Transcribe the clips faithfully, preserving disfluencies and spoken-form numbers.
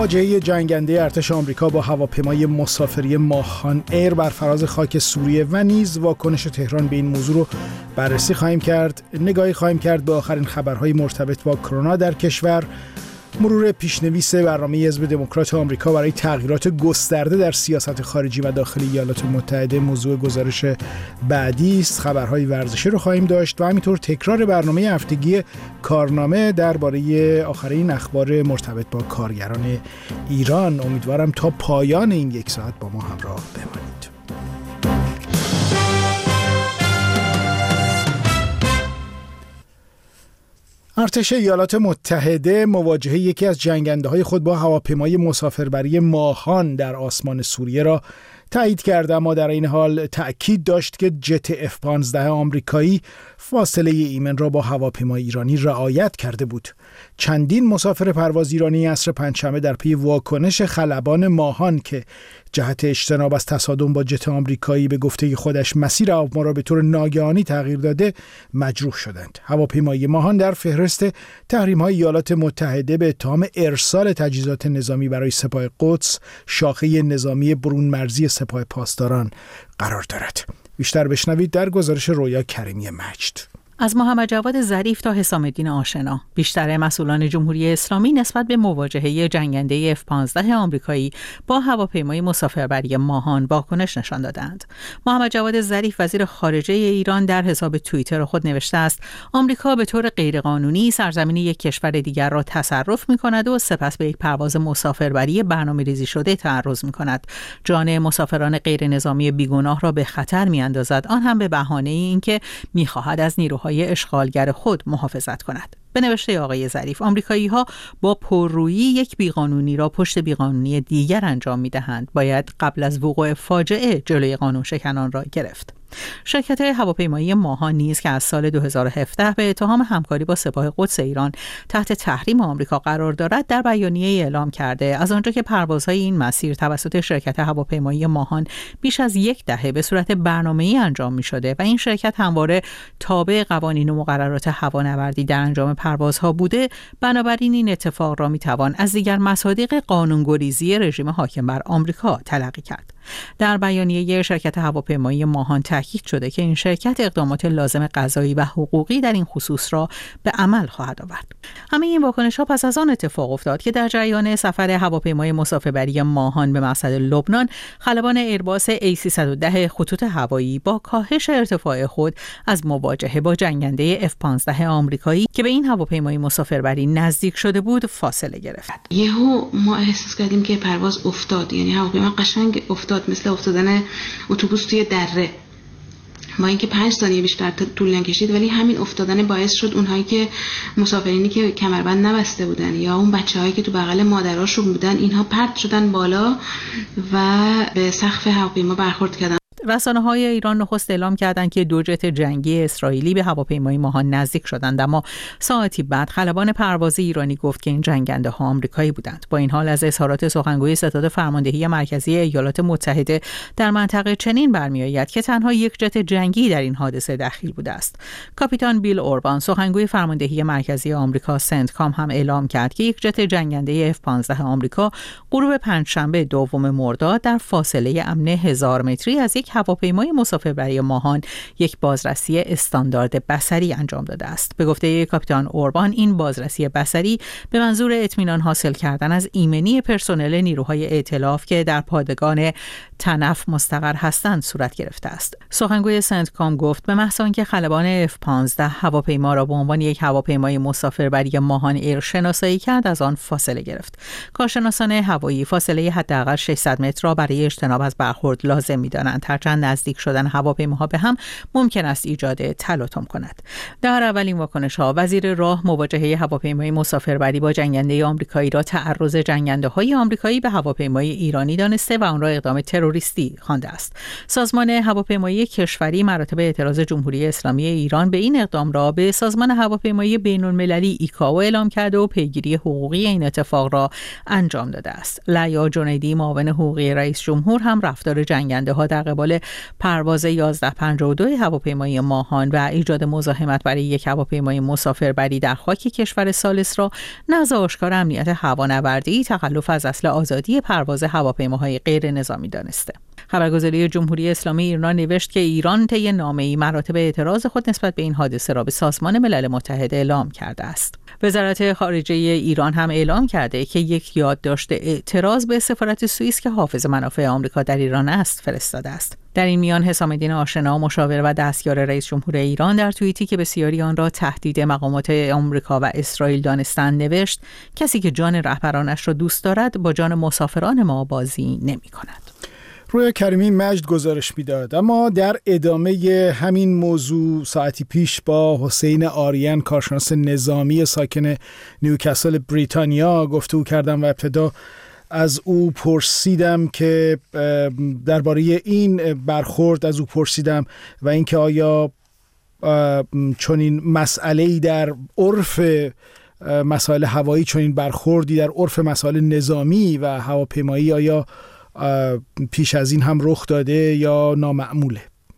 مواجهه جنگنده ارتش آمریکا با هواپیمای مسافری ماهان ایر بر فراز خاک سوریه و نیز واکنش تهران به این موضوع رو بررسی خواهیم کرد. نگاهی خواهیم کرد به آخرین خبرهای مرتبط با کرونا در کشور، مرور پیشنویس برنامه حزب دموکرات آمریکا برای تغییرات گسترده در سیاست خارجی و داخلی ایالات متحده موضوع گزارش بعدی است. خبرهای ورزشی رو خواهیم داشت و همینطور تکرار برنامه هفتگی کارنامه درباره آخرین اخبار مرتبط با کارگران ایران. امیدوارم تا پایان این یک ساعت با ما همراه بمانید. ارتش ایالات متحده مواجهه یکی از جنگنده‌های خود با هواپیمای مسافربری ماهان در آسمان سوریه را تایید کرد، اما در این حال تأکید داشت که جت اف پانزده آمریکایی فاصله ایمن را با هواپیمای ایرانی رعایت کرده بود. چندین مسافر پرواز ایرانی عصر پنجشنبه در پی واکنش خلبان ماهان که جهت اجتناب از تصادم با جت آمریکایی به گفته خودش مسیر هواپیما را به طور ناگهانی تغییر داده مجروح شدند. هواپیمای ماهان در فهرست تحریم‌های ایالات متحده به اتهام ارسال تجهیزات نظامی برای سپاه قدس، شاخه نظامی برون مرزی سپاه پاسداران قرار دارد. بیشتر بشنوید در گزارش رویا کریمی مجد. از محمد جواد ظریف تا حسام الدین آشنا، بیشتر مسئولان جمهوری اسلامی نسبت به مواجهه جنگنده اف پانزده آمریکایی با هواپیمای مسافربری ماهان واکنش نشان دادند. محمد جواد ظریف وزیر خارجه ایران در حساب توییتر خود نوشته است: آمریکا به طور غیرقانونی سرزمین یک کشور دیگر را تصرف می‌کند و سپس به یک پرواز مسافربری برنامه‌ریزی شده تعرض می‌کند. جان مسافران غیر نظامی بیگناه را به خطر می‌اندازد، آن هم به بهانه اینکه می‌خواهد از نیروهای اشغالگر خود محافظت کند. به نوشته آقای ظریف، آمریکایی‌ها با پررویی یک بیقانونی را پشت بیقانونی دیگر انجام می‌دهند. باید قبل از وقوع فاجعه جلوی قانون شکنان را گرفت. شرکت هواپیمایی ماهان نیز که از سال دو هزار و هفده به اتهام همکاری با سپاه قدس ایران تحت تحریم آمریکا قرار دارد، در بیانیه اعلام کرده از آنجا که پروازهای این مسیر توسط شرکت هواپیمایی ماهان بیش از یک دهه به صورت برنامه‌ای انجام می‌شده و این شرکت همواره تابع قوانین و مقررات هوانوردی در انجام پروازها بوده، بنابراین این اتفاق را می‌توان از دیگر مصادیق قانون‌گریزی رژیم حاکم بر آمریکا تلقی کرد. در بیانیه شرکت هواپیمایی ماهان تاکید شده که این شرکت اقدامات لازم قضایی و حقوقی در این خصوص را به عمل خواهد آورد. همه این واکنش‌ها پس از آن اتفاق افتاد که در جریان سفر هواپیمای مسافربری ماهان به مقصد لبنان، خلبان ایرباس ای سیصد و ده خطوط هوایی با کاهش ارتفاع خود از مواجهه با جنگنده اف پانزده آمریکایی که به این هواپیمای مسافربری نزدیک شده بود فاصله گرفت. یهو ما احساس کردیم که پرواز افتاد، یعنی هواپیما قشنگ افتاد، مثل افتادن اتوبوس توی دره. ما اینکه پنج ثانیه بیشتر طول نکشید، ولی همین افتادن باعث شد اونهایی که مسافرینی که کمربند نبسته بودن یا اون بچه‌هایی که تو بغل مادراشون بودن، اینها پرت شدن بالا و به سقف هواپیما برخورد کردن. رسانه‌های ایران نخست اعلام کردند که دو جت جنگی اسرائیلی به هواپیمای ماهان نزدیک شدند، اما ساعتی بعد خلبان پرواز ایرانی گفت که این جنگنده‌ها آمریکایی بودند. با این حال از اظهارات سخنگوی ستاد فرماندهی مرکزی ایالات متحده در منطقه چنین برمی‌آید که تنها یک جت جنگی در این حادثه دخیل بوده است. کاپیتان بیل اوربان، سخنگوی فرماندهی مرکزی آمریکا سنتکام، هم اعلام کرد که یک جت جنگنده اف پانزده آمریکا غروب پنجشنبه دوم مرداد در فاصله امن هزار متری از یک هواپیمای مسافربری ماهان یک بازرسی استاندارد بصری انجام داده است. به گفته کاپیتان اوربان، این بازرسی بصری به منظور اطمینان حاصل کردن از ایمنی پرسنل نیروهای ائتلاف که در پادگان تنف مستقر هستند صورت گرفته است. سخنگوی سنتکام گفت به محض آنکه خلبان اف پانزده هواپیما را به عنوان یک هواپیمای مسافربری ماهان ایر شناسایی کرد، از آن فاصله گرفت. کارشناسان هوایی فاصله حداقل ششصد متر را برای اجتناب از برخورد لازم می‌دانند، هرچند نزدیک شدن هواپیماها به هم ممکن است ایجاد تلاطم کند. در اولین واکنش‌ها، وزیر راه مواجهه هواپیمای مسافربری با جنگنده آمریکایی را تعرض جنگنده‌های آمریکایی به هواپیمای ایرانی دانسته و آن را اقدام تروریستی خوانده است. سازمان هواپیمایی کشوری مراتب اعتراض جمهوری اسلامی ایران به این اقدام را به سازمان هواپیمایی بین‌المللی ایکائو اعلام کرده و پیگیری حقوقی این اتفاق را انجام داده است. لیا جنیدی، معاون حقوقی رئیس جمهور، هم رفتار جنگنده‌ها در قبال اعمال پرواز یازده پنجاه و دو هواپیمای ماهان و ایجاد مزاحمت برای یک هواپیمای مسافربری در خاک کشور ثالث را نزد آشکار امنیت هوانوردی تخلف از اصل آزادی پرواز هواپیماهای غیر نظامی دانسته. خبرگزاری جمهوری اسلامی ایران نوشت که ایران طی نامه‌ای مراتب اعتراض خود نسبت به این حادثه را به سازمان ملل متحد اعلام کرده است. وزارت خارجه ایران هم اعلام کرده که یک یادداشت اعتراض به سفارت سوئیس که حافظ منافع آمریکا در ایران است فرستاده است. در این میان حسام الدین آشنا، مشاور و دستیار رئیس جمهور ایران، در توییتی که بسیاری آن را تهدید مقامات آمریکا و اسرائیل دانستند نوشت کسی که جان رهبرانش را دوست دارد با جان مسافران ما بازی نمی‌کند. رویا کریمی مجد گزارش میداد. اما در ادامه همین موضوع ساعتی پیش با حسین آریان، کارشناس نظامی ساکن نیوکاسل بریتانیا گفتگو کردم و ابتدا از او پرسیدم که درباره این برخورد از او پرسیدم و اینکه آیا چنین مسئله‌ای در عرف مسائل هوایی، چنین برخوردی در عرف مسائل نظامی و هواپیمایی آیا پیش از این هم رخ داده یا نامعموله؟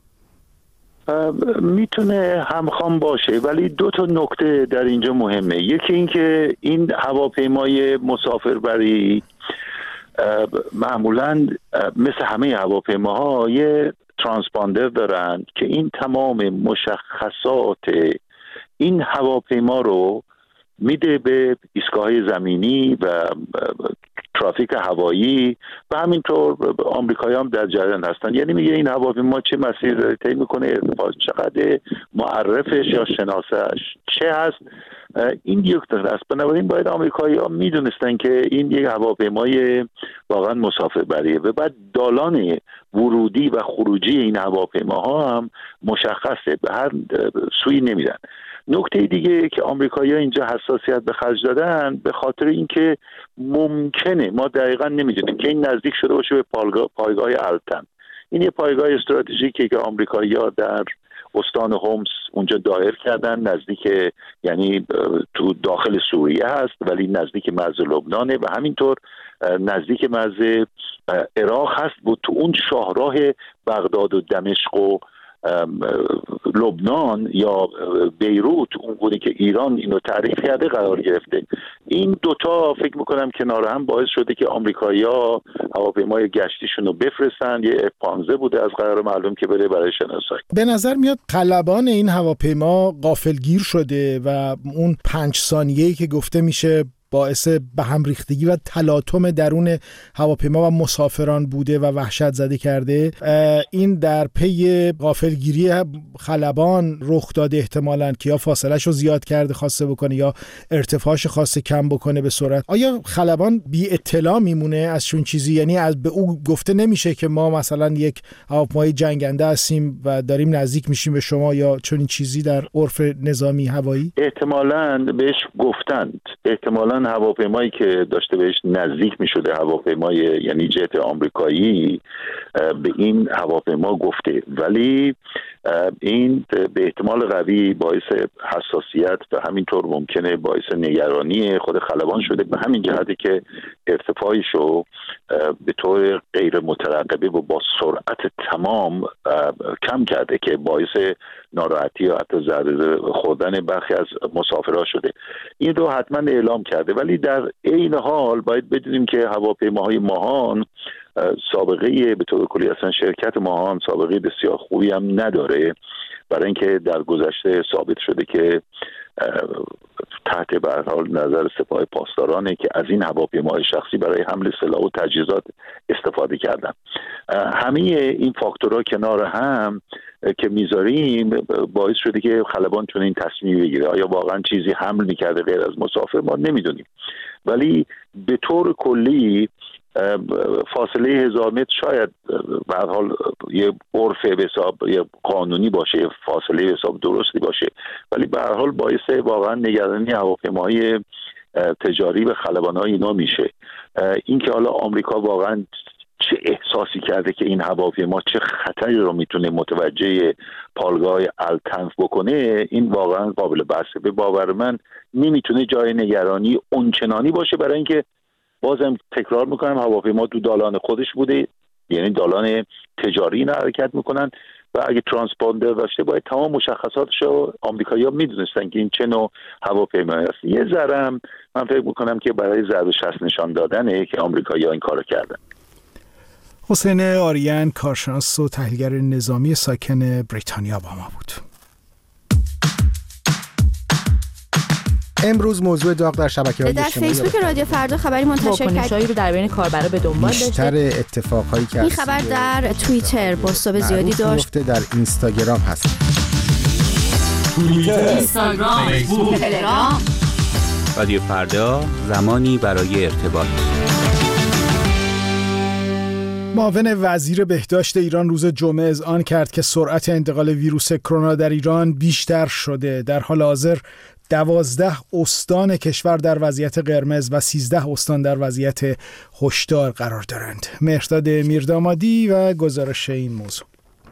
میتونه همخوان باشه، ولی دو تا نکته در اینجا مهمه. یکی این که این هواپیمای مسافربری معمولاً مثل همه هواپیماها یه ترانسپاندر دارن که این تمام مشخصات این هواپیما رو میده به ایستگاه زمینی و ترافیک هوایی و همینطور آمریکایی هم در جریان هستن. یعنی میگه این هواپیما چه مسیر داره طی میکنه، ارتفاع چقدر، معرفش یا شناسه‌اش چه هست. این یک تا است. بنابراین باید آمریکایی ها میدونستن که این یک هواپیمای واقعا مسافربریه و بعد دالان ورودی و خروجی این هواپیماها هم مشخصه، به هر سوی نمیرن. نکته دیگه که آمریکایی‌ها اینجا حساسیت به خرج دادن به خاطر اینکه ممکنه، ما دقیقاً نمیدونیم، که این نزدیک شده باشه به پایگاه التن. این یه پایگاه استراتژیکی که آمریکایی‌ها در استان هومس اونجا دایر کردن، نزدیک، یعنی تو داخل سوریه هست ولی نزدیک مرز لبنانه و همینطور نزدیک مرز عراق هست و تو اون شاهراه بغداد و دمشق و لبنان یا بیروت، اون بوده که ایران اینو تعریف کرده، قرار گرفته. این دوتا فکر میکنم کنار هم باعث شده که آمریکایی‌ها هواپیمای گشتیشون رو بفرستن. یه اف پانزده بوده از قرار معلوم که بره برای شناسایی. به نظر میاد خلبان این هواپیما غافلگیر شده و اون پنج ثانیه‌ای که گفته میشه باعث به هم ریختگی و تلاطم درون هواپیما و مسافران بوده و وحشت زده کرده، این در پی غافلگیری خلبان رخ داده احتمالاً که یا فاصله‌شو زیاد کرده خواسته بکنه یا ارتفاعش خواسته کم بکنه به سرعت. آیا خلبان بی اطلاع میمونه از چون چیزی؟ یعنی از به او گفته نمیشه که ما مثلا یک هواپیمای جنگنده هستیم و داریم نزدیک میشیم به شما یا چون این چیزی در عرف نظامی هوایی؟ احتمالاً بهش گفتند، احتمالاً هواپیمایی که داشته بهش نزدیک می شده، هواپیمای یعنی جت آمریکایی، به این هواپیما گفته، ولی این به احتمال قوی باعث حساسیت و همینطور ممکنه باعث نگرانی خود خلبان شده، به همین جهتی که ارتفاعشو به طور غیر مترقبه و با سرعت تمام کم کرده که باعث ناراحتی یا حتی ضرر خوردن برخی از مسافرها شده. این رو حتما اعلام کرده، ولی در عین حال باید بدونیم که هواپیماهای ماهان سابقه به طور کلی اصلا شرکت ماهان سابقه بسیار خوبی هم نداره، برای اینکه در گذشته ثابت شده که تحت به هر حال نظر سپاه پاسدارانه که از این هواپیماهای شخصی برای حمل سلاح و تجهیزات استفاده کردن. همه این فاکتورها کنار هم که میذاریم باعث شده که خلبان چون این تصمیم بگیره. آیا واقعا چیزی حمل میکرده غیر از مسافر ما نمیدونیم، ولی به طور کلی فاصله هزار متر شاید به هر حال یه عرف به حساب یه قانونی باشه، فاصله به حساب درستی باشه، ولی به هر حال باعث واقعا نگرانی هواپیماهای تجاری و خلبان‌های اینا میشه. این که حالا آمریکا واقعا چه احساسی کرده که این هواپیما چه خطری رو میتونه متوجه پایگاه التنف بکنه، این واقعا قابل بحثه. به باور من نمیتونه جای نگرانی اونچنانی باشه، برای اینکه بازم تکرار میکنم هواپیما تو دالان خودش بوده، یعنی دالان تجاری اینا حرکت میکنن و اگه ترانسپاندر داشته باید تمام مشخصاتش رو آمریکایی‌ها میدونستن که این چه نوع هواپیمایی است. یه ذره من فکر میکنم که برای ضرب شست نشان دادنه که آمریکایی‌ها این کارو کردن. حسین آریان، کارشناس و تحلیلگر نظامی ساکن بریتانیا با ما بود. امروز موضوع داغ در شبکه‌های اجتماعی در فیسبوک رادیو فردا خبری منتشر کرد واکنش‌هایی رو در بین کاربرا به دنبال داشته. بیشتر اتفاقهایی که این خبر در توییتر بازتاب زیادی داشت. در اینستاگرام هست. توییتر، اینستاگرام، فیسبوک، تلگرام. رادیو فردا، زمانی برای ارتباط. معاون وزیر بهداشت ایران روز جمعه اذعان کرد که سرعت انتقال ویروس کرونا در ایران بیشتر شده. در حال حاضر دوازده استان کشور در وضعیت قرمز و سیزده استان در وضعیت هشدار قرار دارند. مهرداد میردامادی و گزارش این موضوع.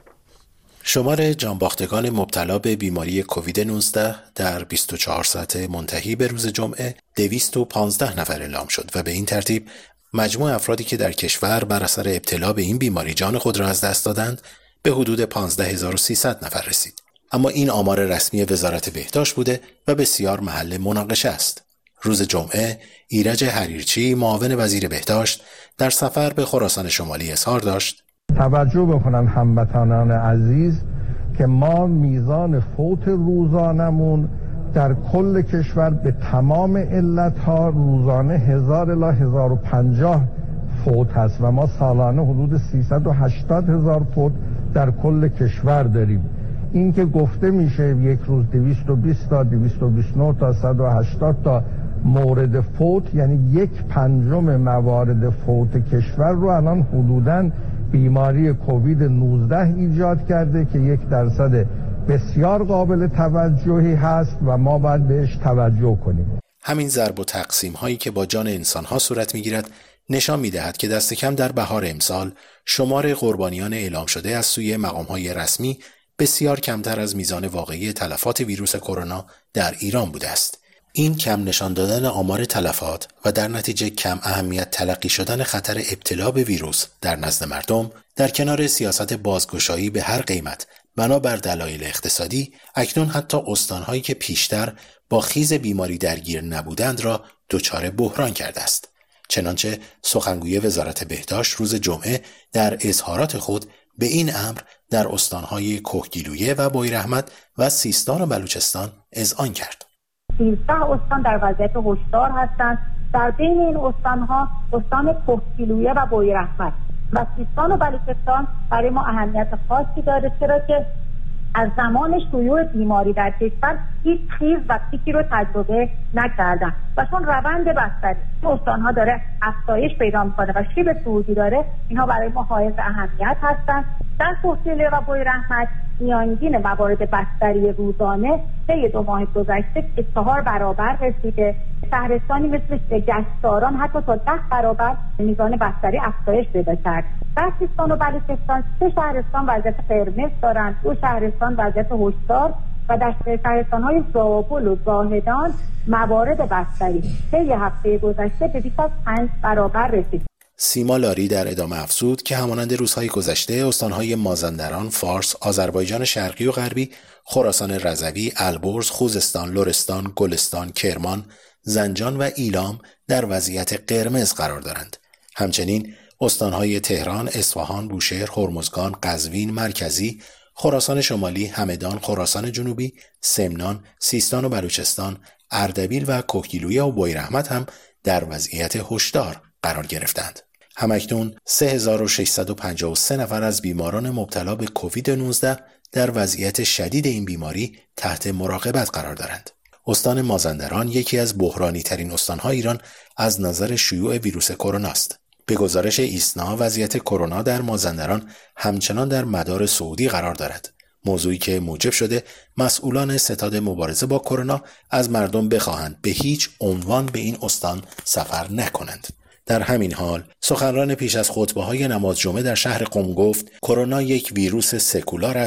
شمار جانباختگان مبتلا به بیماری کووید نوزده در بیست و چهار ساعته منتهی به روز جمعه دویست و پانزده نفر اعلام شد و به این ترتیب مجموع افرادی که در کشور بر اثر ابتلا به این بیماری جان خود را از دست دادند به حدود پانزده هزار و سیصد نفر رسید. اما این آمار رسمی وزارت بهداشت بوده و بسیار محل مناقشه است. روز جمعه ایرج حریرچی معاون وزیر بهداشت در سفر به خراسان شمالی اظهار داشت: توجه بکنن هموطنان عزیز که ما میزان فوت روزانمون در کل کشور به تمام علتها روزانه هزار الی هزار و پنجاه فوت هست و ما سالانه حدود سیصد و هشتاد هزار فوت در کل کشور داریم. این که گفته میشه یک روز دویست و بیست تا دویست و بیست و نه تا صد و هشتاد تا مورد فوت، یعنی یک پنجم موارد فوت کشور رو الان حدوداً بیماری کووید نوزده ایجاد کرده که یک درصد بسیار قابل توجهی هست و ما باید بهش توجه کنیم. همین ضرب و تقسیم هایی که با جان انسان ها صورت میگیرد نشان میدهد که دست کم در بهار امسال شمار قربانیان اعلام شده از سوی مقام های رسمی بسیار کمتر از میزان واقعی تلفات ویروس کرونا در ایران بوده است. این کم نشان دادن آمار تلفات و در نتیجه کم اهمیت تلقی شدن خطر ابتلا به ویروس در نزد مردم در کنار سیاست بازگشایی به هر قیمت بنابر دلایل اقتصادی، اکنون حتی استانهایی که پیشتر با خیز بیماری درگیر نبودند را دچار بحران کرده است. چنانچه سخنگوی وزارت بهداشت روز جمعه در اظهارات خود به این امر در استانهای کهگیلویه و بویراحمد و سیستان و بلوچستان اذعان کرد. سیزده استان در وضعیت هشدار هستند. در بین این استانها استان کهگیلویه و بویراحمد و سیستان و بلوچستان برای ما اهمیت خاصی داره، چرا که از زمان شیوع بیماری در کشور هیچ خیز و پیکی رو تجربه نکردن و چون روند بستری استانها داره افزایش پیدا میکنه و شیب صعودی داره، اینها برای ما حائز اهمیت هستند. در کهگیلویه و بویراحمد میانگین موارد بستری روزانه طی دو ماه گذشته به چهار برابر رسیده. شهرستانی مثل گشتاران حتی تا ده برابر میزان بستری افزایش پیدا کرد. در سیستان و بلوچستان سه شهرستان وضعیت قرمز دارند، دو شهرستان وضعیت هشدار و در شهرستان‌های زابل و زاهدان موارد بستری طی هفته گذشته به بیش از پنج برابر رسید. سیما لاری در ادامه افزود که همانند روزهای گذشته استانهای مازندران، فارس، آذربایجان شرقی و غربی، خراسان رضوی، البرز، خوزستان، لرستان، گلستان، کرمان، زنجان و ایلام در وضعیت قرمز قرار دارند. همچنین استانهای تهران، اصفهان، بوشهر، هرمزگان، قزوین مرکزی، خراسان شمالی، همدان، خراسان جنوبی، سمنان، سیستان و بلوچستان، اردبیل و کهگیلویه و بویراحمد هم در وضعیت هشدار قرار گرفتند. همکنون سه هزار و ششصد و پنجاه و سه نفر از بیماران مبتلا به کووید نوزده در وضعیت شدید این بیماری تحت مراقبت قرار دارند. استان مازندران یکی از بحرانی ترین استان‌های ایران از نظر شیوع ویروس کرونا است. به گزارش ایسنا وضعیت کرونا در مازندران همچنان در مدار صعودی قرار دارد. موضوعی که موجب شده مسئولان ستاد مبارزه با کرونا از مردم بخواهند به هیچ عنوان به این استان سفر نکنند. در همین حال سخنران پیش از خطبه‌های نماز جمعه در شهر قم گفت کرونا یک ویروس سکولار است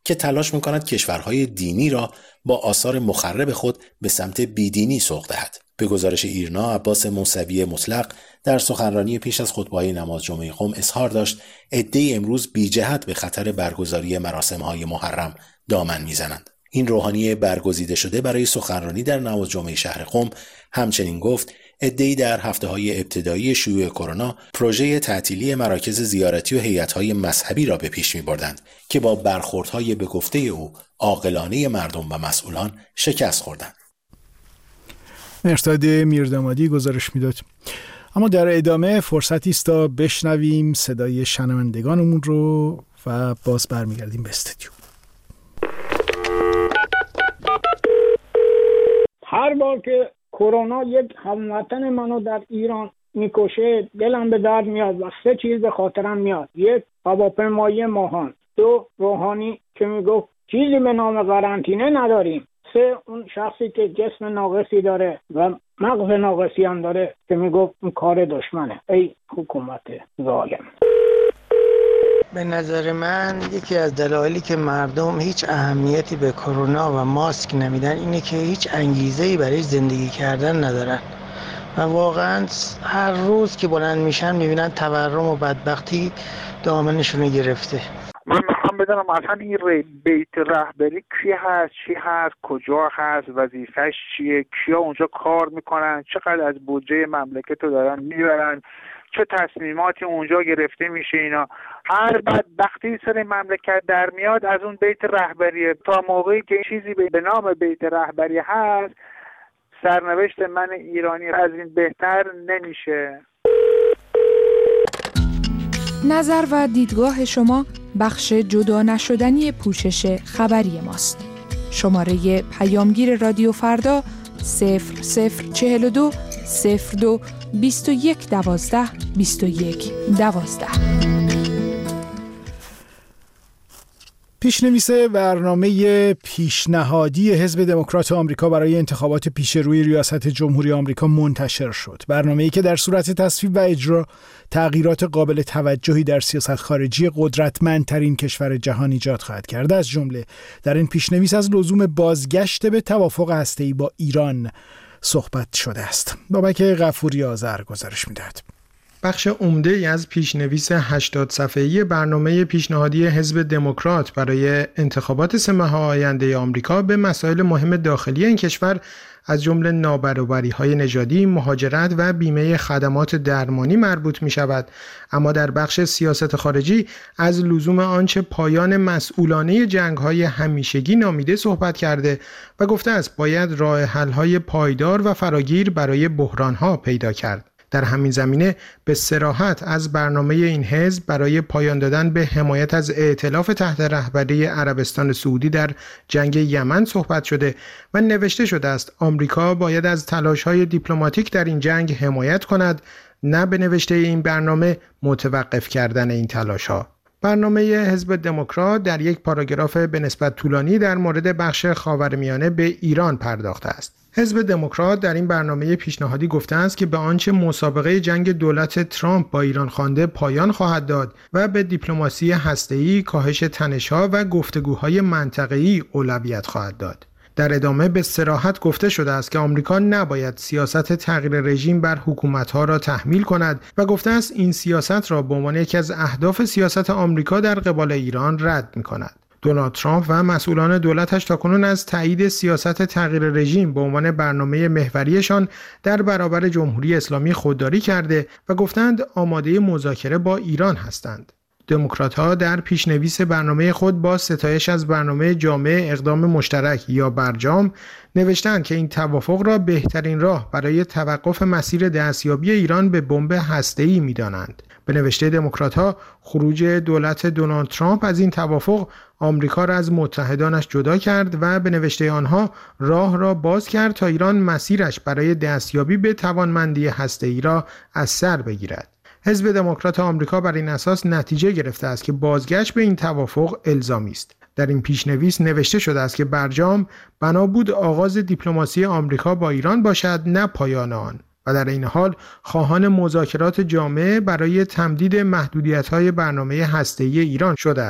که تلاش می‌کند کشورهای دینی را با آثار مخرب خود به سمت بیدینی سوق دهد. به گزارش ایرنا، عباس موسوی مطلق در سخنرانی پیش از خطبه‌های نماز جمعه قم اظهار داشت عده‌ای امروز بی جهت به خطر برگزاری مراسم‌های محرم دامن می‌زنند. این روحانی برگزیده شده برای سخنرانی در نماز جمعه شهر قم همچنین گفت عده‌ای در هفته‌های ابتدایی شیوع کرونا پروژه تعطیلی مراکز زیارتی و هیئت‌های مذهبی را به پیش می‌بردند که با برخوردهای به گفته او عاقلانه مردم و مسئولان شکست خوردند. مرتاد میردامادی گزارش میداد. اما در ادامه فرصتی است تا بشنویم صدای شنوندگانمون رو و باز برمیگردیم به استودیو. هر بار که کرونا یک هموطن منو در ایران میکشه دلم به درد میاد و سه چیز به خاطرم میاد. یک، هواپیمایی ماهان. دو، روحانی که میگفت چیزی به نام قرنطینه نداریم. سه، اون شخصی که جسم ناقصی داره و مغز ناقصی هم داره که میگفت اون کار دشمنه. ای حکومت ظالم. به نظر من یکی از دلایلی که مردم هیچ اهمیتی به کرونا و ماسک نمیدن اینه که هیچ انگیزه‌ای برای زندگی کردن ندارن و واقعا هر روز که بلند میشن میبینن تورم و بدبختی دامنشون گرفته. من میخوام بدونم اصلا این بیت رهبری کی هست، چی هست، کجا هست، وظیفش چیه، کیا اونجا کار میکنن، چقدر از بودجه مملکت رو دارن میبرن، چه تصمیماتی اونجا گرفته میشه. اینا هر بدبختی سر مملکت در میاد از اون بیت رهبریه. تا موقعی که چیزی به نام بیت رهبری هست سرنوشت من ایرانی از این بهتر نمیشه. نظر و دیدگاه شما بخش جدا نشدنی پوشش خبری ماست. شماره پیامگیر رادیو فردا صفر صفر چهل و دو صفر دو بیست و یک دوازده بیست و یک دوازده. پیشنویس برنامه پیشنهادی حزب دموکرات آمریکا برای انتخابات پیش روی ریاست جمهوری آمریکا منتشر شد. برنامه‌ای که در صورت تصویب و اجرا تغییرات قابل توجهی در سیاست خارجی قدرتمندترین کشور جهان ایجاد خواهد کرد. از جمله در این پیشنویس از لزوم بازگشت به توافق هسته‌ای با ایران صحبت شده است. بابک غفوری آذر گزارش می‌دهد. بخش عمده‌ای از پیشنویس هشتاد صفحه‌ای برنامه پیشنهادی حزب دموکرات برای انتخابات سه ماه آینده آمریکا به مسائل مهم داخلی این کشور از جمله نابرابری‌های نژادی، مهاجرت و بیمه خدمات درمانی مربوط می‌شود، اما در بخش سیاست خارجی از لزوم آنچه پایان مسئولانه جنگ‌های همیشگی نامیده صحبت کرده و گفته است باید راه حل‌های پایدار و فراگیر برای بحران‌ها پیدا کرد. در همین زمینه به صراحت از برنامه این حزب برای پایان دادن به حمایت از ائتلاف تحت رهبری عربستان سعودی در جنگ یمن صحبت شده و نوشته شده است آمریکا باید از تلاش‌های دیپلماتیک در این جنگ حمایت کند، نه به نوشته این برنامه متوقف کردن این تلاش‌ها. برنامه حزب دموکرات در یک پاراگراف به نسبت طولانی در مورد بخش خاورمیانه به ایران پرداخته است. حزب دموکرات در این برنامه پیشنهادی گفته است که به آنچه مسابقه جنگ دولت ترامپ با ایران خوانده پایان خواهد داد و به دیپلماسی هسته‌ای، کاهش تنش‌ها و گفتگوهای منطقه‌ای اولویت خواهد داد. در ادامه به صراحت گفته شده است که آمریکا نباید سیاست تغییر رژیم بر حکومت‌ها را تحمیل کند و گفته است این سیاست را به عنوان یکی از اهداف سیاست آمریکا در قبال ایران رد می‌کند. دونالد ترامپ و مسئولان دولتش تاکنون از تایید سیاست تغییر رژیم به عنوان برنامه محوریشان در برابر جمهوری اسلامی خودداری کرده و گفتند آماده مذاکره با ایران هستند. دموکرات‌ها در پیشنویس برنامه خود با ستایش از برنامه جامع اقدام مشترک یا برجام نوشتند که این توافق را بهترین راه برای توقف مسیر دستیابی ایران به بمب هسته‌ای می‌دانند. به نوشته دموکرات‌ها خروج دولت دونالد ترامپ از این توافق آمریکا را از متحدانش جدا کرد و به نوشته آنها راه را باز کرد تا ایران مسیرش برای دستیابی به توانمندی هسته‌ای را از سر بگیرد. حزب دموکرات آمریکا بر این اساس نتیجه گرفته است که بازگشت به این توافق الزامی است. در این پیشنویس نوشته شده است که برجام بنا بود آغاز دیپلماسی آمریکا با ایران باشد، نه پایان آن، و در این حال خواهان مذاکرات جامع برای تمدید محدودیت‌های برنامه هسته‌ای ایران شده است.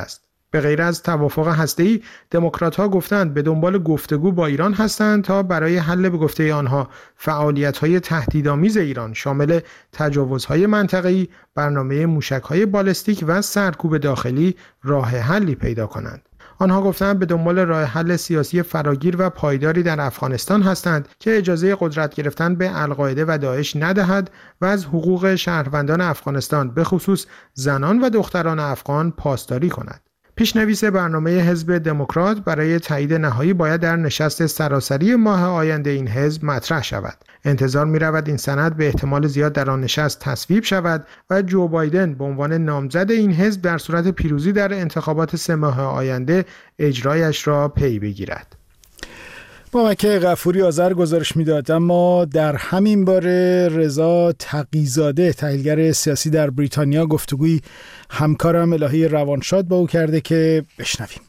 به غیر از توافق هسته‌ای، دموکرات‌ها گفتند به دنبال گفتگو با ایران هستند تا برای حل به گفته آنها فعالیت‌های تهدیدآمیز ایران شامل تجاوزهای منطقه‌ای، برنامه موشک‌های بالستیک و سرکوب داخلی راه حلی پیدا کنند. آنها گفتند به دنبال راه حل سیاسی فراگیر و پایداری در افغانستان هستند که اجازه قدرت گرفتن به القاعده و داعش ندهد و از حقوق شهروندان افغانستان به خصوص زنان و دختران افغان پاسداری کند. پیشنویس برنامه حزب دموکرات برای تایید نهایی باید در نشست سراسری ماه آینده این حزب مطرح شود. انتظار می رود این سند به احتمال زیاد در آن نشست تصویب شود و جو بایدن به عنوان نامزد این حزب در صورت پیروزی در انتخابات سه ماه آینده اجرایش را پی بگیرد. بابک غفوری آذر گزارش میداد. اما در همین باره رضا تقی‌زاده تحلیلگر سیاسی در بریتانیا گفتگوی همکارم الهی روانشاد با او کرده که بشنویم.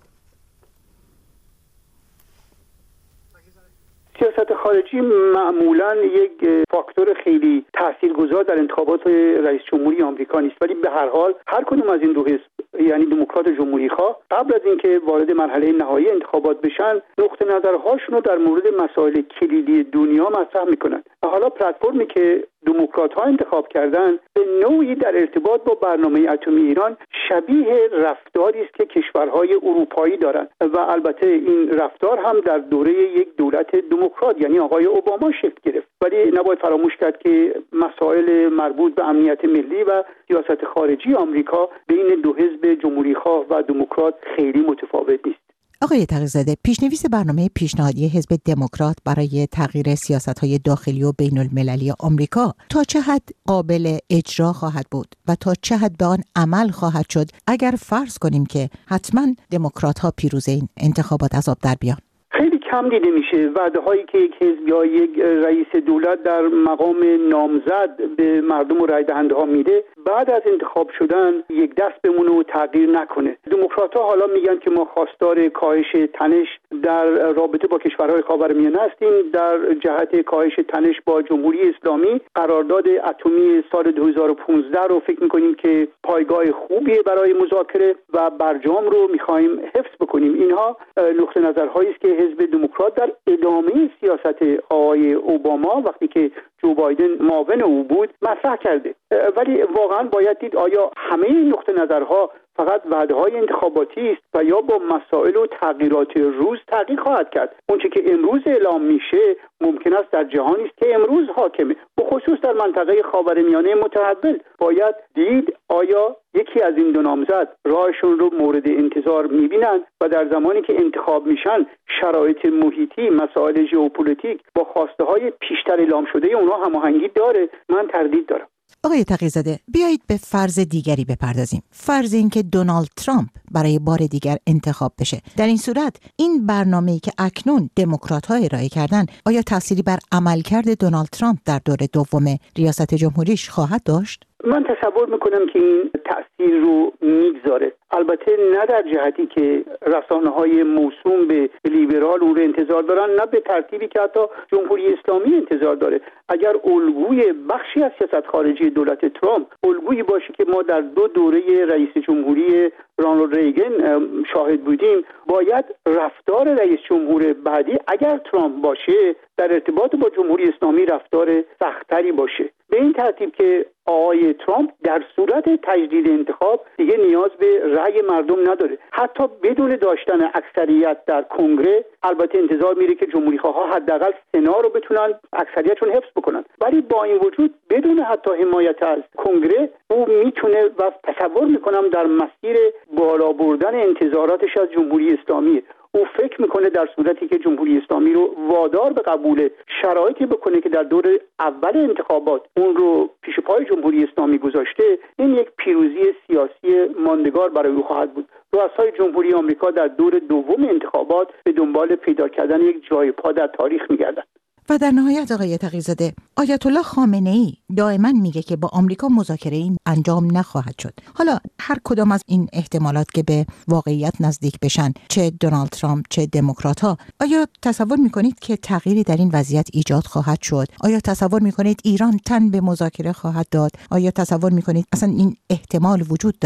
سیاست خارجی معمولا یک فاکتور خیلی تاثیرگذار در انتخابات رئیس جمهوری آمریکا نیست، ولی به هر حال هر کدوم از این دو حزب یعنی دموکرات و جمهوری خواه قبل از اینکه وارد مرحله نهایی انتخابات بشن نقطه نظرهاشون رو در مورد مسائل کلیدی دنیا مطرح میکنن. حالا پلتفرمی که دموکرات ها انتخاب کردن به نوعی در ارتباط با برنامه اتمی ایران شبیه رفتاری است که کشورهای اروپایی دارند و البته این رفتار هم در دوره یک دولت دموکرات یعنی آقای اوباما شکل گرفت. ولی نباید فراموش کرد که مسائل مربوط به امنیت ملی و سیاست خارجی آمریکا بین دو حزب جمهوری خواه و دموکرات خیلی متفاوت نیست. آقای تقی‌زاده، پیشنویس برنامه پیشنهادی حزب دموکرات برای تغییر سیاست‌های داخلی و بین‌المللی آمریکا تا چه حد قابل اجرا خواهد بود و تا چه حد به آن عمل خواهد شد اگر فرض کنیم که حتما دموکرات‌ها پیروز این انتخابات از آب در بیان؟ خیلی کم دیده میشه وعده هایی که یک حزب یا یک رئیس دولت در مقام نامزد به مردم و رای دهنده ها میده بعد از انتخاب شدن یک دست بمونه و تغییر نکنه. دموکرات ها حالا میگن که ما خواستار کاهش تنش در رابطه با کشورهای خاورمیانه هستیم. در جهت کاهش تنش با جمهوری اسلامی قرارداد اتمی سال دو هزار و پانزده رو فکر میکنیم که پایگاه خوبیه برای مذاکره و برجام رو میخوایم حفظ بکنیم. اینها نقطه نظرهایی است که حزب دموکرات در ادامه سیاست آقای اوباما وقتی که جو بایدن معاون او بود مطرح کرده. ولی واقعا باید دید آیا همه این نقطه نظرها فقط وعده‌های انتخاباتی است و یا با مسائل و تغییرات روز تغییر خواهد کرد. اونچه که امروز اعلام میشه ممکن است در جهانی است که امروز حاکمه، به خصوص در منطقه خاورمیانه متحول. باید دید آیا یکی از این دو نامزد راهشون رو مورد انتظار میبینن و در زمانی که انتخاب میشن شرایط محیطی، مسائل ژئوپلیتیک با خواسته های پیشتر اعلام شده اونها هماهنگی داره. من تردید دارم. آقای تقی‌زاده، بیایید به فرض دیگری بپردازیم. فرض این که دونالد ترامپ برای بار دیگر انتخاب بشه. در این صورت این برنامه‌ای که اکنون دموکرات‌ها ارائه کردن آیا تأثیری بر عملکرد دونالد ترامپ در دوره دوم ریاست جمهوریش خواهد داشت؟ من تصور میکنم که این تأثیر رو میگذاره، البته نه در جهتی که رسانه‌های موسوم به لیبرال اون رو انتظار دارن، نه به ترتیبی که حتی جمهوری اسلامی انتظار داره. اگر الگوی بخشی از سیاست خارجی دولت ترامپ الگویی باشه که ما در دو دوره رئیس جمهوری رونالد ریگن شاهد بودیم، باید رفتار رئیس جمهور بعدی اگر ترامپ باشه در ارتباط با جمهوری اسلامی رفتار سخت‌تری باشه، به این ترتیب که آقای ترامپ در صورت تجدید انتخاب دیگه نیاز به رأی مردم نداره، حتی بدون داشتن اکثریت در کنگره. البته انتظار میره که جمهوری خواها حداقل سنا رو بتونن اکثریتشون حفظ بکنن، ولی با این وجود بدون حتی حمایت از کنگره او میتونه و تصور میکنم در مسیر بالا بردن انتظاراتش از جمهوری اسلامی. او فکر میکنه در صورتی که جمهوری اسلامی رو وادار به قبول شرایطی بکنه که در دور اول انتخابات اون رو پیش پای جمهوری اسلامی گذاشته، این یک پیروزی سیاسی ماندگار برای او خواهد بود. رؤسای جمهوری آمریکا در دور دوم انتخابات به دنبال پیدا کردن یک جای پا در تاریخ میگردند. و در نهایت آقای تقی‌زاده، آیت الله خامنه‌ای دائما میگه که با آمریکا مذاکره این انجام نخواهد شد. حالا هر کدام از این احتمالات که به واقعیت نزدیک بشن، چه دونالد ترامپ چه دموکرات‌ها، آیا تصور میکنید که تغییری در این وضعیت ایجاد خواهد شد؟ آیا تصور میکنید ایران تن به مذاکره خواهد داد؟ آیا تصور میکنید اصلا این احتمال وجود داره؟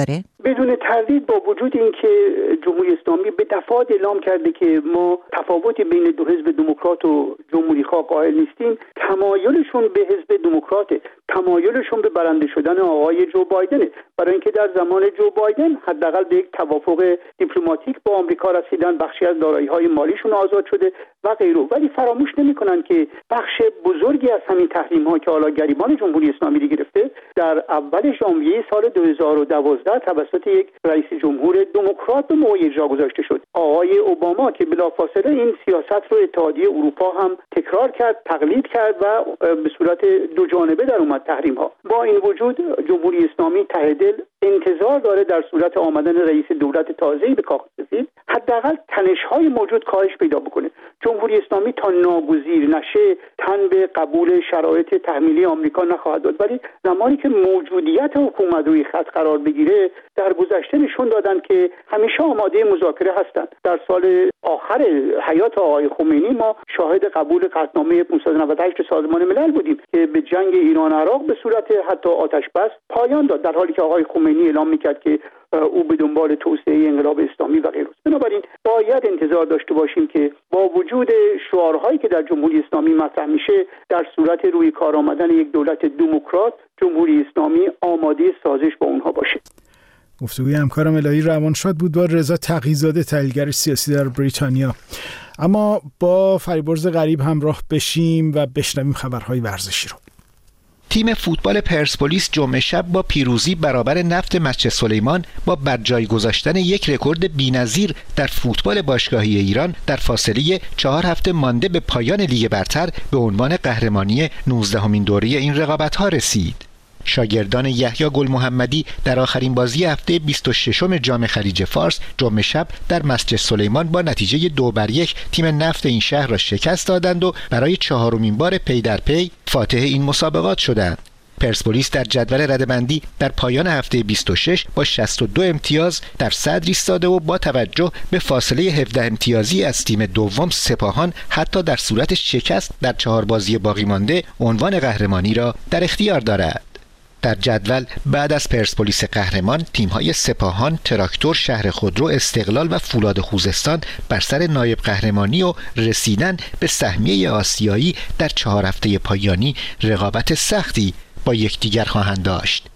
بدون تردید با وجود اینکه جمهوری اسلامی به دفعات اعلام کرده که ما تفاوتی بین دو حزب دموکرات و جمهوری خواه قائل نیستیم، تمایلشون به حزب دموکرات، تمایلشون به برنده شدن آقای جو بایدن، برای اینکه در زمان جو بایدن حداقل به یک توافق دیپلماتیک با آمریکا رسیدن، بخشی از دارایی‌های مالیشون آزاد شده و غیره. ولی فراموش نمی‌کنن که بخش بزرگی از همین تحریم‌ها که حالا گریبان جمهوری اسلامی رو گرفته در اول ژانویه سال دو هزار و دوازده توسط یک رئیس جمهور دموکرات به موقع اجرا گذاشته شد، آقای اوباما، که بلافاصله این سیاست رو اتحادیه اروپا هم تکرار کرد، تقلید کرد و به صورت دو جانبه در اومد تحریم‌ها. با این وجود جمهوری اسلامی ته دل انتظار داره در صورت آمدن رئیس دولت تازه‌ای به کاخ سفید حداقل تنش‌های موجود کاهش پیدا بکنه. جمهوری اسلامی تا ناگزیر نشه تن به قبول شرایط تحمیلی آمریکا نخواهد داد، ولی زمانی که موجودیت حکومت روی خط قرار بگیره، در گذشته نشون دادن که همیشه آماده مذاکره هستند. در سال آخر حیات آقای خمینی ما شاهد قبول قطعنامه پانصد و نود و هشت سازمان ملل بودیم که به جنگ ایران عراق به صورت حتی آتش بس پایان داد، در حالی که آقای خمینی اعلام میکرد که او به دنبال توسعه انقلاب اسلامی و غیره. بنابراین باید انتظار داشته باشیم که با وجود شعارهایی که در جمهوری اسلامی مطرح میشه، در صورت روی کار آمدن یک دولت دموکرات، جمهوری اسلامی آماده سازش با اونها باشه. گفتگوی همکارم الهی روانشاد بود با رضا تقی‌زاده، تحلیلگر سیاسی در بریتانیا. اما با فریبرز غریب همراه بشیم و بشنویم خبرهای ورزشی رو. تیم فوتبال پرسپولیس جمعه شب با پیروزی برابر نفت مسجد سلیمان با برجای گذاشتن یک رکورد بی‌نظیر در فوتبال باشگاهی ایران در فاصله چهار هفته مانده به پایان لیگ برتر به عنوان قهرمانی نوزدهمین دوره این رقابت‌ها رسید. شاگردان یحیی گل محمدی در آخرین بازی هفته بیست و ششم جام خلیج فارس جمعه شب در مسجد سلیمان با نتیجه دو بر یک تیم نفت این شهر را شکست دادند و برای چهارمین بار پی در پی فاتح این مسابقات شدند. پرسپولیس در جدول رده‌بندی در پایان هفته بیست و شش با شصت و دو امتیاز در صدر ایستاده و با توجه به فاصله هفده امتیازی از تیم دوم سپاهان حتی در صورت شکست در چهار بازی باقی مانده عنوان قهرمانی را در اختیار دارد. در جدول بعد از پرسپولیس قهرمان تیم‌های سپاهان، تراکتور، شهر خودرو، استقلال و فولاد خوزستان بر سر نایب قهرمانی و رسیدن به سهمیه آسیایی در چهار هفته پایانی رقابت سختی با یکدیگر خواهند داشت.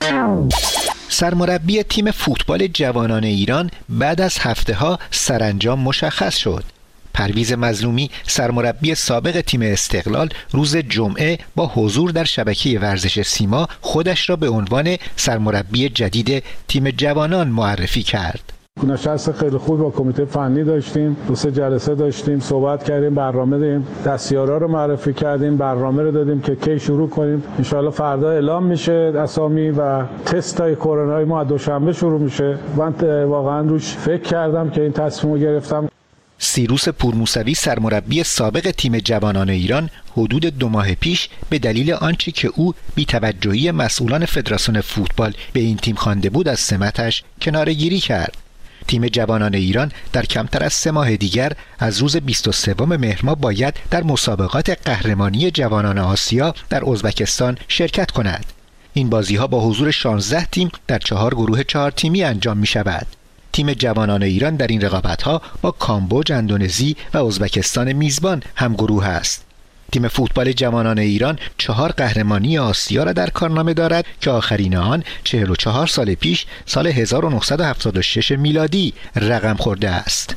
سرمربی تیم فوتبال جوانان ایران بعد از هفته‌ها سرانجام مشخص شد. پرویز مظلومی سرمربی سابق تیم استقلال روز جمعه با حضور در شبکه ورزش سیما خودش را به عنوان سرمربی جدید تیم جوانان معرفی کرد. نشست خیلی خوب با کمیته فنی داشتیم، دو سه جلسه داشتیم، صحبت کردیم، برنامه دادیم، دستیارا رو معرفی کردیم، برنامه رو دادیم که کی شروع کنیم. ان شاءالله فردا اعلام میشه اسامی و تستای کرونایی ما دوشنبه شروع میشه. من واقعا روش فکر کردم که این تصمیمو گرفتم. سیروس پورموسوی سرمربی سابق تیم جوانان ایران حدود دو ماه پیش به دلیل آنچه که او بی‌توجهی مسئولان فدراسیون فوتبال به این تیم خوانده بود از سمتش کناره‌گیری کرد. تیم جوانان ایران در کمتر از سه ماه دیگر از روز بیست و سوم مهر ماه باید در مسابقات قهرمانی جوانان آسیا در ازبکستان شرکت کند. این بازی‌ها با حضور شانزده تیم در چهار گروه چهار تیمی انجام می‌شود. تیم جوانان ایران در این رقابت‌ها با کامبوج، اندونزی و ازبکستان میزبان هم گروه است. تیم فوتبال جوانان ایران چهار قهرمانی آسیا را در کارنامه دارد که آخرین آن چهل و چهار سال پیش سال هزار و نهصد و هفتاد و شش میلادی رقم خورده است.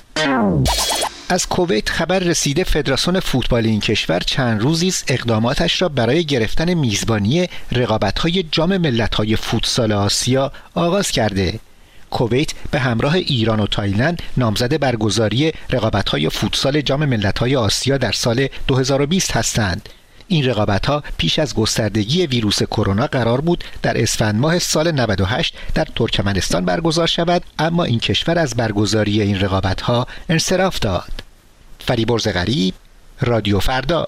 از کویت خبر رسیده فدراسیون فوتبال این کشور چند روزی است اقداماتش را برای گرفتن میزبانی رقابت‌های جام ملت‌های فوتسال آسیا آغاز کرده. کویت به همراه ایران و تایلند نامزد برگزاری رقابت‌های فوتسال جام ملت‌های آسیا در سال دو هزار و بیست هستند. این رقابت‌ها پیش از گستردگی ویروس کرونا قرار بود در اسفند ماه سال نود و هشت در ترکمنستان برگزار شود، اما این کشور از برگزاری این رقابت‌ها انصراف داد. فریبرز غریب، رادیو فردا.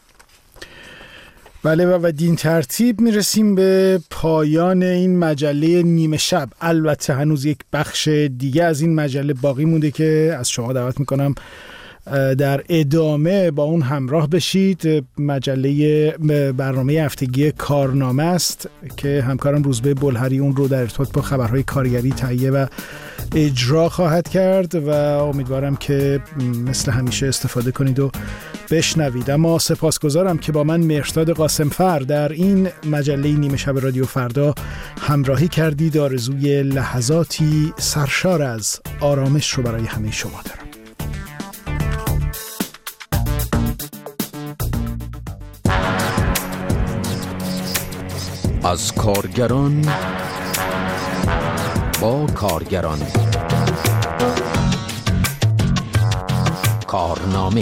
بله و بدین ترتیب میرسیم به پایان این مجله نیمه شب. البته هنوز یک بخش دیگه از این مجله باقی مونده که از شما دعوت میکنم در ادامه با اون همراه بشید. مجله برنامه هفتگی کارنامه است که همکارم روزبه بلهری اون رو در ارتباط با خبرهای کارگری تهیه و اجرا خواهد کرد و امیدوارم که مثل همیشه استفاده کنید و بشنوید. اما سپاسگزارم که با من مهرداد قاسمفر در این مجله نیمه شب رادیو فردا همراهی کردید. آرزوی لحظاتی سرشار از آرامش رو برای همه شما دارم. از کارگران با کارگران، کارنامه.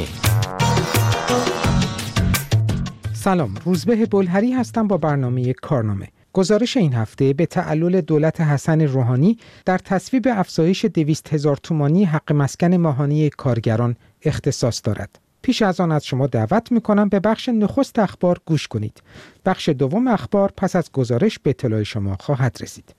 سلام، روزبه بلهری هستم با برنامه کارنامه. گزارش این هفته به تعلل دولت حسن روحانی در تصویب افزایش دویست هزار تومانی حق مسکن ماهانه کارگران اختصاص دارد. پیش از آن از شما دعوت میکنم به بخش نخست اخبار گوش کنید. بخش دوم اخبار پس از گزارش به اطلاع شما خواهد رسید.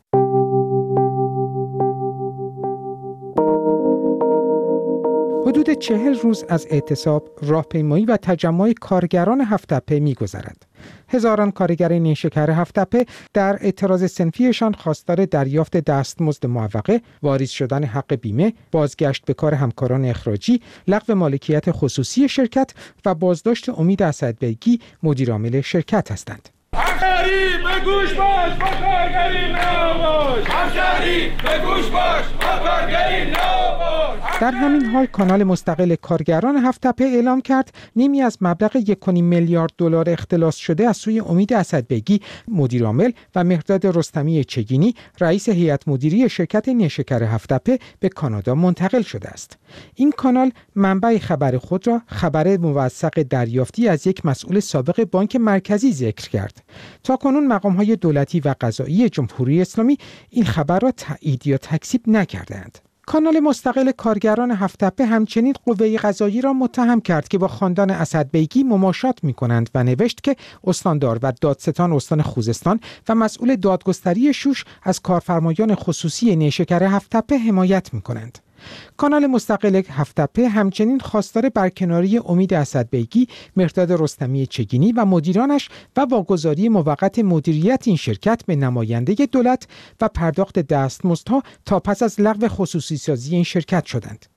حدود چهل روز از اعتصاب، راهپیمایی و تجمع کارگران هفت‌تپه می‌گذرد. هزاران کارگر نیشکر هفت‌تپه در اعتراض صنفیشان خواستار دریافت دستمزد معوقه، واریز شدن حق بیمه، بازگشت به کار همکاران اخراجی، لغو مالکیت خصوصی شرکت و بازداشت امید اسدبیگی مدیرعامل شرکت هستند. همشهری به گوش باش، با کارگری نباش. همشهری به گوش باش، با کارگری نباش. در همین حال کانال مستقل کارگران هفت‌تپه اعلام کرد نیمی از مبلغ یک و نیم میلیارد دلار اختلاس شده از سوی امید اسدبیگی مدیرعامل و مهرداد رستمی چگینی رئیس هیئت مدیری شرکت نیشکر هفت‌تپه به کانادا منتقل شده است. این کانال منبع خبر خود را خبر موثق دریافتی از یک مسئول سابق بانک مرکزی ذکر کرد. تاکنون مقام‌های دولتی و قضایی جمهوری اسلامی این خبر را تایید یا تکذیب نکردند. کانال مستقل کارگران هفت‌تپه همچنین قوه قضایی را متهم کرد که با خاندان اسدبیگی مماشات می‌کنند و نوشت که استاندار و دادستان استان خوزستان و مسئول دادگستری شوش از کارفرمایان خصوصی نیشکر هفت‌تپه حمایت می‌کنند. کانال مستقل هفت‌تپه همچنین خواستار برکناری امید اسدبیگی، مهرداد رستمی چگینی و مدیرانش و واگذاری موقت مدیریت این شرکت به نماینده دولت و پرداخت دستمزدها تا پس از لغو خصوصی سازی این شرکت شدند.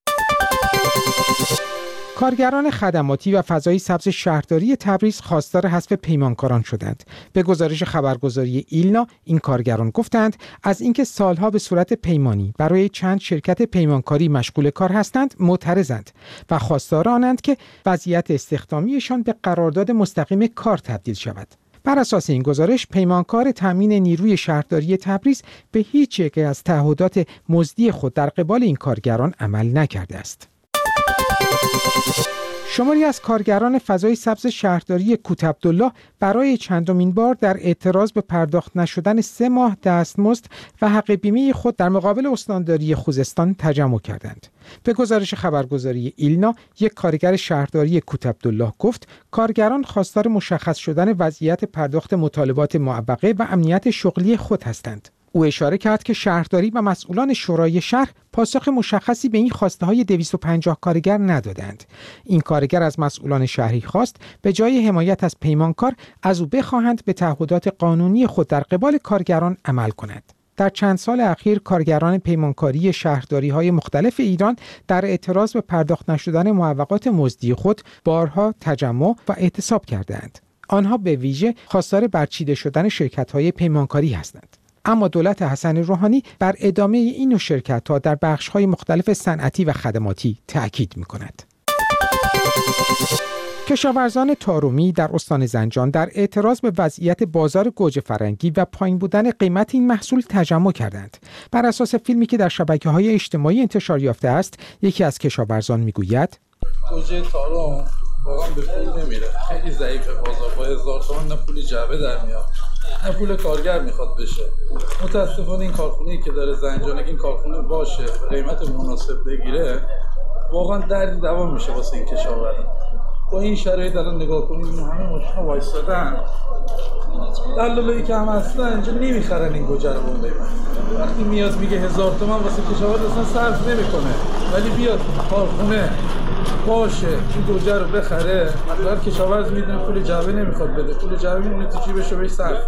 کارگران خدماتی و فضای سبز شهرداری تبریز خواستار حذف پیمانکاران شدند. به گزارش خبرگزاری ایلنا این کارگران گفتند از اینکه سالها به صورت پیمانی برای چند شرکت پیمانکاری مشغول کار هستند معترضند و خواستار آنند که وضعیت استخدامیشان به قرارداد مستقیم کار تبدیل شود. بر اساس این گزارش پیمانکار تامین نیروی شهرداری تبریز به هیچ یک از تعهدات مزدی خود در قبال این کارگران عمل نکرده است. شماری از کارگران فضای سبز شهرداری کوتعبدالله برای چندمین بار در اعتراض به پرداخت نشدن سه ماه دستمزد و حق بیمه خود در مقابل استانداری خوزستان تجمع کردند. به گزارش خبرگزاری ایلنا یک کارگر شهرداری کوتعبدالله گفت کارگران خواستار مشخص شدن وضعیت پرداخت مطالبات معوقه و امنیت شغلی خود هستند. او اشاره کرد که شهرداری و مسئولان شورای شهر پاسخ مشخصی به این خواسته های دویست و پنجاه کارگر ندادند. این کارگر از مسئولان شهری خواست به جای حمایت از پیمانکار از او بخواهند به تعهدات قانونی خود در قبال کارگران عمل کند. در چند سال اخیر کارگران پیمانکاری شهرداری‌های مختلف ایران در اعتراض به پرداخت نشدن معوقات مزدی خود بارها تجمع و اعتصاب کردند. آنها به ویژه خواستار برچیده شدن شرکت‌های پیمانکاری هستند. اما دولت حسن روحانی بر ادامه این نوع شرکت‌ها در بخش‌های مختلف صنعتی و خدماتی تأکید می‌کند. کشاورزان تارومی در استان زنجان در اعتراض به وضعیت بازار گوجه فرنگی و پایین بودن قیمت این محصول تجمع کردند. بر اساس فیلمی که در شبکه‌های اجتماعی انتشار یافته است، یکی از کشاورزان می‌گوید: گوجه تارم واقعا به پول نمیره، خیلی ضعیفه بازار، با هزار تومان نه پول جعبه در میاد نه پول کارگر میخواد بشه. متاسفانه این کارخونه‌ای که داره زنجانه این کارخونه باشه قیمت مناسب بگیره واقعا درد دوام میشه واسه این کشاورزان. با این شرایط الان نگاه کنیم همه ماشینا وایسادن، دلالایی که هم هستن اینجا نمیخرن این گوجه رو اون قیمت. وقتی میاد میگه هزار تومان واسه کشاورز اصلا صرف نمیکنه، ولی بیاد کارخونه باشه این گوجه رو بخره، مثلا کشاورز میدونه پول جعبه نمیخواد بده، پول جعبه میمونه تو جیبش و بهش صرف.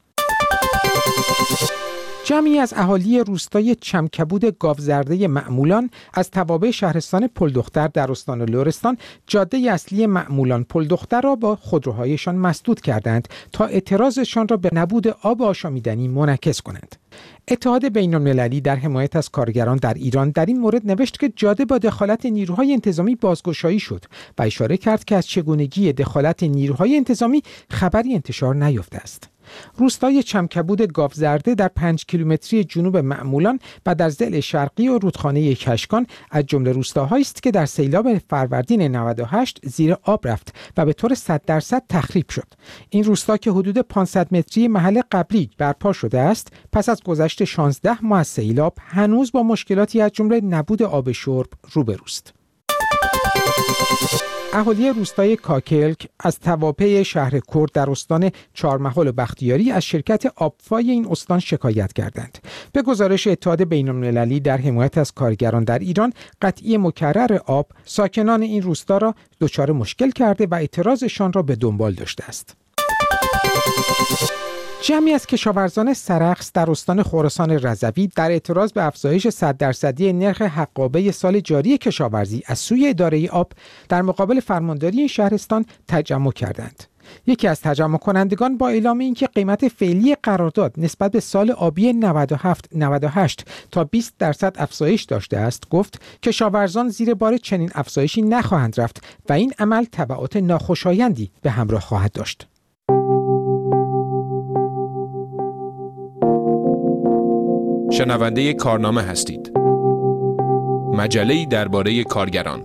جمعی از اهالی روستای چمکبود گاوزرده معمولان از توابع شهرستان پلدختر در استان لرستان جاده اصلی معمولان پلدختر را با خودروهایشان مسدود کردند تا اعتراضشان را به نبود آب آشامیدنی منعکس کنند. اتحاد بین‌المللی در حمایت از کارگران در ایران در این مورد نوشت که جاده با دخالت نیروهای انتظامی بازگشایی شد و اشاره کرد که از چگونگی دخالت نیروهای انتظامی خبری انتشار نیافته است. روستای چمکبود گاوزرده در پنج کیلومتری جنوب معمولان و در ضلع شرقی و رودخانه کشکان از جمله روستاهایی است که در سیلاب فروردین نود و هشت زیر آب رفت و به طور صد درصد تخریب شد. این روستا که حدود پانصد متری محل قبلی برپا شده است، پس از گذشت شانزده ماه از سیلاب هنوز با مشکلاتی از جمله نبود آب شرب روبروست. اهالی روستای کاکلک از توابع شهر کرد در استان چهارمحال و بختیاری از شرکت آبفای این استان شکایت کردند. به گزارش اتحاد بین‌المللی در حمایت از کارگران در ایران، قطعی مکرر آب ساکنان این روستا را دچار مشکل کرده و اعتراضشان را به دنبال داشته است. جمعی از کشاورزان سرخس در استان خراسان رضوی در اعتراض به افزایش صد درصدی نرخ حقابه سال جاری کشاورزی از سوی اداره آب در مقابل فرمانداری این شهرستان تجمع کردند. یکی از تجمع کنندگان با اعلام اینکه قیمت فعلی قرارداد نسبت به سال آبی نود و هفت نود و هشت تا بیست درصد افزایش داشته است، گفت کشاورزان زیر بار چنین افزایشی نخواهند رفت و این عمل تبعات ناخوشایندی به همراه خواهد داشت. شنونده کارنامه هستید. مجله‌ای درباره کارگران.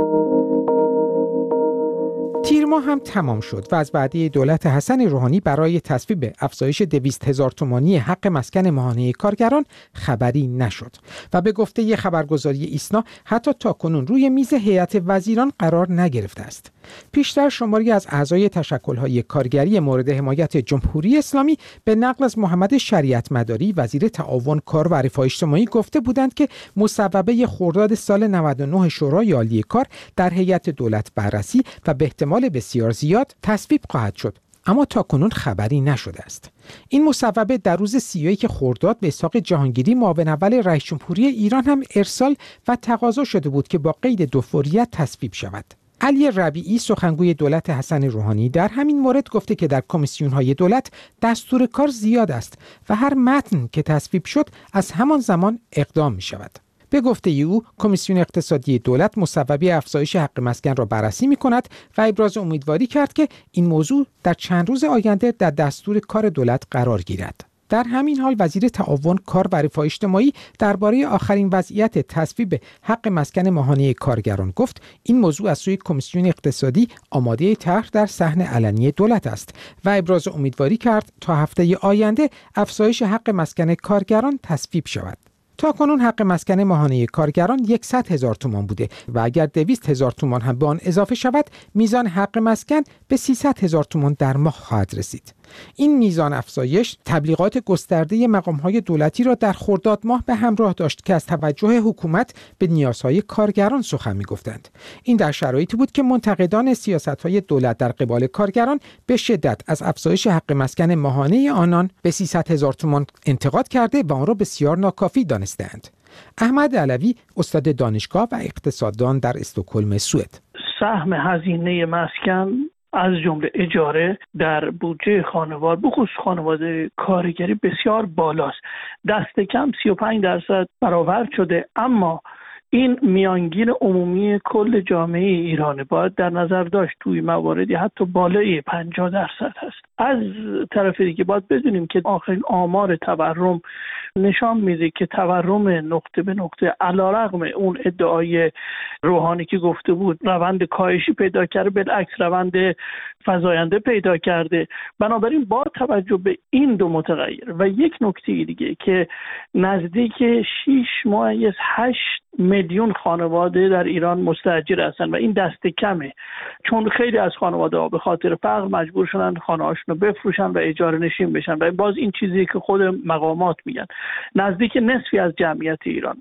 تیر ماه هم تمام شد و از وعده دولت حسن روحانی برای تصویب افزایش دویست هزار تومانی حق مسکن ماهانه کارگران خبری نشد و به گفته ی خبرگزاری ایسنا حتی تاکنون روی میز هیئت وزیران قرار نگرفته است. پیشتر شماری از اعضای تشکل‌های کارگری مورد حمایت جمهوری اسلامی به نقل از محمد شریعت مداری وزیر تعاون کار و رفاه اجتماعی گفته بودند که مصوبه خرداد سال نود و نه شورای عالی کار در هیئت دولت بررسی و به احتمال بسیار زیاد تصویب خواهد شد، اما تاکنون خبری نشده است. این مصوبه در روز سی و یک خرداد به اسحاق جهانگیری معاون اول رئیس جمهوری ایران هم ارسال و تقاضا شده بود که با قید دو فوریت تصویب شود. علی ربیعی سخنگوی دولت حسن روحانی در همین مورد گفته که در کمیسیون‌های دولت دستور کار زیاد است و هر متن که تصویب شد از همان زمان اقدام می شود. به گفته او، کمیسیون اقتصادی دولت مصوبه افزایش حق مسکن را بررسی می کند و ابراز امیدواری کرد که این موضوع در چند روز آینده در دستور کار دولت قرار گیرد. در همین حال وزیر تعاون کار و رفاه اجتماعی درباره آخرین وضعیت تصویب حق مسکن ماهانه کارگران گفت این موضوع از سوی کمیسیون اقتصادی آماده طرح در صحن علنی دولت است و ابراز امیدواری کرد تا هفته آینده افزایش حق مسکن کارگران تصویب شود. تا کنون حق مسکن ماهانه کارگران صد هزار تومان بوده و اگر دویست هزار تومان هم به آن اضافه شود میزان حق مسکن به سیصد هزار تومان در ماه خواهد رسید. این میزان افزایش تبلیغات گسترده مقام‌های دولتی را در خرداد ماه به همراه داشت که از توجه حکومت به نیازهای کارگران سخن می‌گفتند. این در شرایطی بود که منتقدان سیاست‌های دولت در قبال کارگران به شدت از افزایش حق مسکن ماهانه آنان به سیصد هزار تومان انتقاد کرده و آن را بسیار ناکافی دانستند. احمد علوی استاد دانشگاه و اقتصاددان در استکهلم سوئد: سهم هزینه مسکن از جمله اجاره در بودجه خانوار بخصوص خانواده کارگری بسیار بالاست. دست کم سی و پنج درصد برآورد شده، اما این میانگین عمومی کل جامعه ایران باید در نظر داشت. توی مواردی حتی بالای پنجاه درصد هست. از طرف دیگه باید بدونیم که آخرین آمار تورم نشان میده که تورم نقطه به نقطه علیرغم اون ادعای روحانی که گفته بود روند کاهشی پیدا کرده، بالعکس روند فزاینده پیدا کرده. بنابراین با توجه به این دو متغیر و یک نکته دیگه که نزدیک شش ممیز هشت میلیون خانواده در ایران مستاجر هستند و این دست کمه، چون خیلی از خانواده ها به خاطر فقر مجبور شدن خانه‌هاشون رو بفروشن و اجاره نشین بشن و باز این چیزی که خود مقامات میگن نزدیک نصفی از جمعیت ایران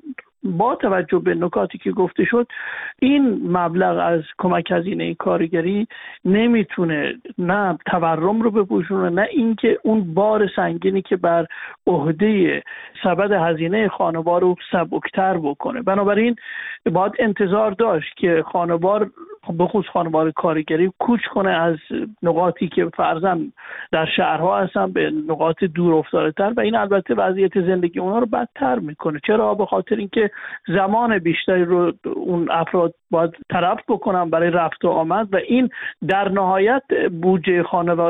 با توجه به نکاتی که گفته شد این مبلغ از کمک هزینه کارگری نمیتونه نه تورم رو بپوشونه نه اینکه اون بار سنگینی که بر عهده سبد هزینه خانوار رو سبکتر بکنه. بنابراین باید انتظار داشت که خانوار به خصوص خانوار کارگری کوچ کنه از نقاطی که فرضاً در شهرها هستن به نقاط دور افتاده تر و این البته وضعیت زندگی اونها رو بدتر میکنه. چرا؟ به خاطر اینکه زمان بیشتری رو اون افراد باید طرف بکنن برای رفت و آمد و این در نهایت بودجه خانوار